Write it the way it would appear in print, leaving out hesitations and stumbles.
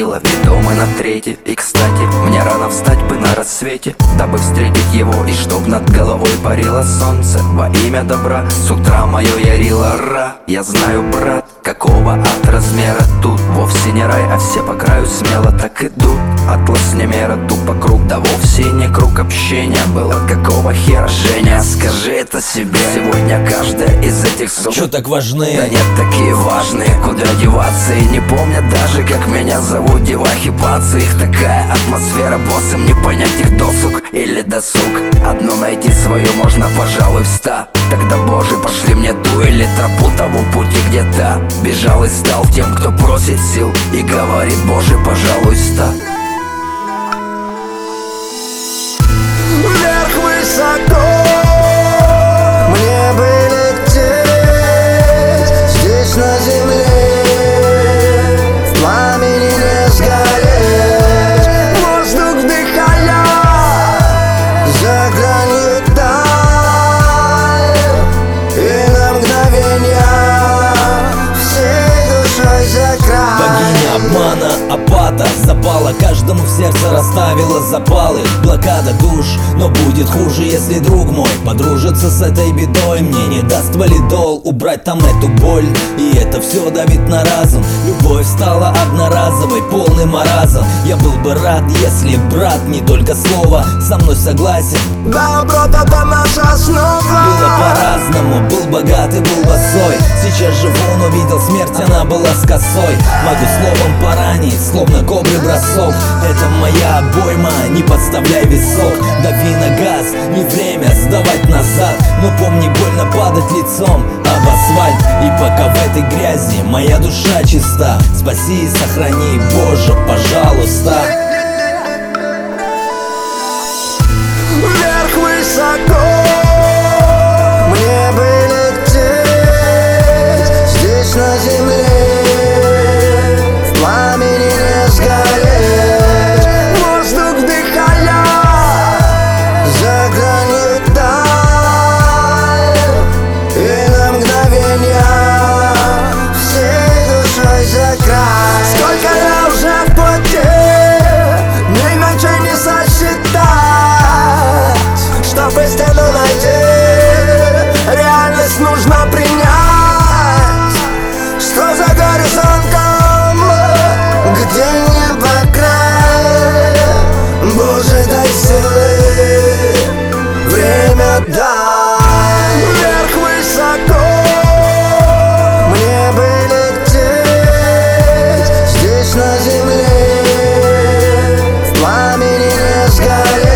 светило, ведомы на третий. И кстати, мне рано встать бы на рассвете, дабы встретить его, и чтоб над головой парило солнце во имя добра. С утра мое ярило ра. Я знаю, брат, какого от размера тут вовсе не рай, а все по краю смело так идут. Атлас не мера, тупо круг, да вовсе не круг общения. Было какого хера, Женя, скажи это себе. Сегодня каждая из этих суб чё так важны? Да нет, такие важные, куда деваться. И не помнят даже, как меня зовут, девахи, пацы. Их такая атмосфера, босс, им не понять их досуг или досуг. Одну найти свою можно, пожалуй, в 100. Тогда, боже, пошли мне ту или тропу того пути, где-то бежал и стал тем, кто просит сил и говорит, боже, пожалуйста. Вверх высоко мне бы лететь, здесь на земле в пламени не сгореть. Воздух вдыхая за гранью даль, и на мгновенье всей душой за край. Богиня обмана, апата запала, каждому в сердце расставила запалы. Блокада душ, но будет хуже, если друг мой подружится с этой бедой. Мне не даст валидол убрать там эту боль, и это все давит на разум. Любовь стала одноразовой, полный маразм. Я был бы рад, если брат не только слово со мной согласен. Да, брат, это наша основа. Было по-разному, был богат и был босой. Сейчас живу, но видел смерть, она была с косой. Могу словом поранить, словно кобры бросок. Это моя обойма, не подставляй висок. Дави на газ, не время сдавать назад. Но помни, больно падать лицом об асфальт. И пока в этой грязи моя душа чиста, спаси и сохрани, Боже, пожалуйста. Вверх высоко мне бы лететь, здесь на земле в пламени не сгореть. Воздух вдыхая за гранью даль, и на мгновенье всей душой за край. Сколько я уже в пути, дней ночей не сосчитать, чтобы стену найти. Реальность нужно принять, что за горизонтом, где небо край. Боже, дай силы, время дай. Вверх высоко мне бы лететь, здесь на земле в пламени не сгореть.